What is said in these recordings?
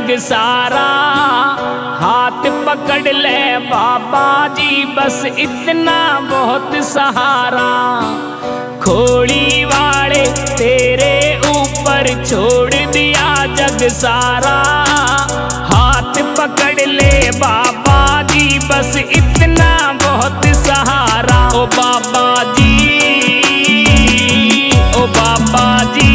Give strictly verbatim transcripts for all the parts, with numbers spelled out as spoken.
जग सारा। हाथ पकड़ ले बाबा जी बस इतना बहुत सहारा। खोड़ी वाले तेरे ऊपर छोड़ दिया जग सारा। हाथ पकड़ ले बाबा जी बस इतना बहुत सहारा। ओ बाबा जी, ओ बाबा जी।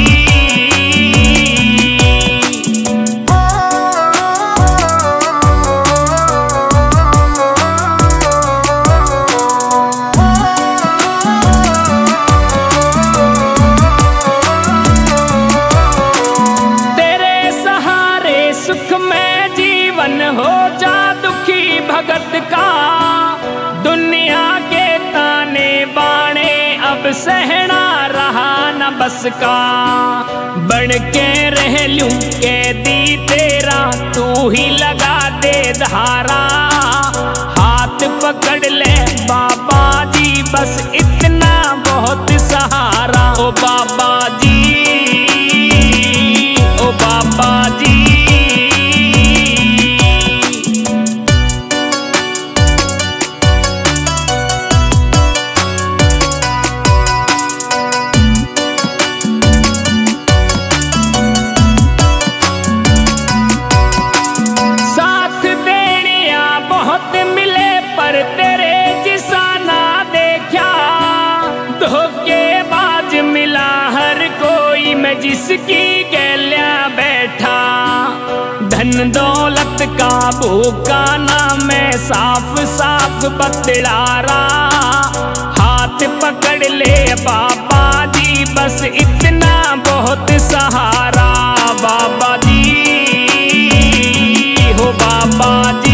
हो जा दुखी भगत का, दुनिया के ताने बाणे अब सहना रहा न बस का। बन के रह लूं कैदी तेरा तू ही लगा दे धारा। हाथ पकड़ ले बाबा जी बस इतना बहुत सहारा। ओ बाबा जी, ओ बाबा जी। तेरे जिसा ना देखा धोखेबाज मिला हर कोई, मैं जिसकी गैलिया बैठा। धन दौलत का भूखा ना मैं साफ साफ बतला रहा। हाथ पकड़ ले बाबा जी बस इतना बहुत सहारा। बाबा जी, हो बाबा जी।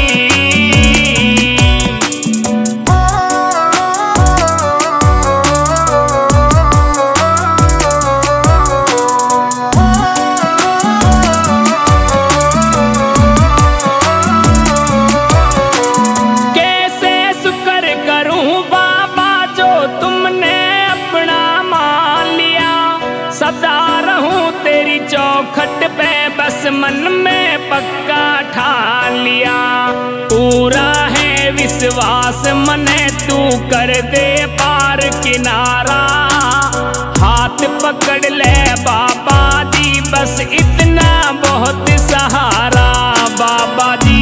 सदा रहूं तेरी चौखट पे बस मन में पक्का ठान लिया। पूरा है विश्वास मने तू कर दे पार किनारा। हाथ पकड़ ले बाबा जी बस इतना बहुत सहारा। बाबा जी,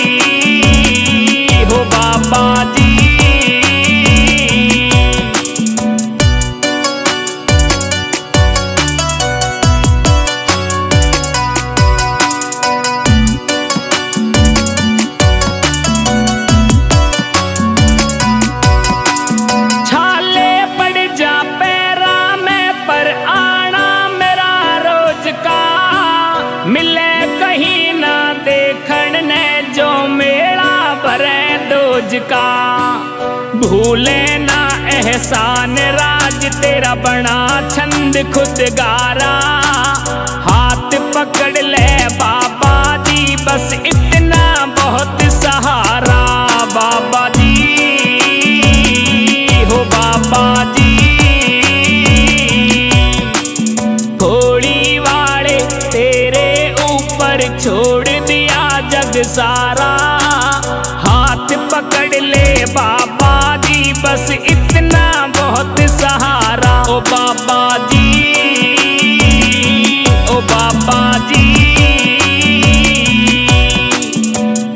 हो बाबा जी। मिले कहीं ना देखण ने जो मेला भरे दोज का। भूले ना एहसान राज तेरा बना छंद खुद गारा। हाथ पकड़ ले बाबा जी बस इतना बहुत सहारा। बाबा जी, हो बाबा जी। खोड़ी वाले तेरे ऊपर छोड़ दिया जग सारा। हाथ पकड़ ले बाबा जी बस इतना बहुत सहारा। ओ बाबा जी।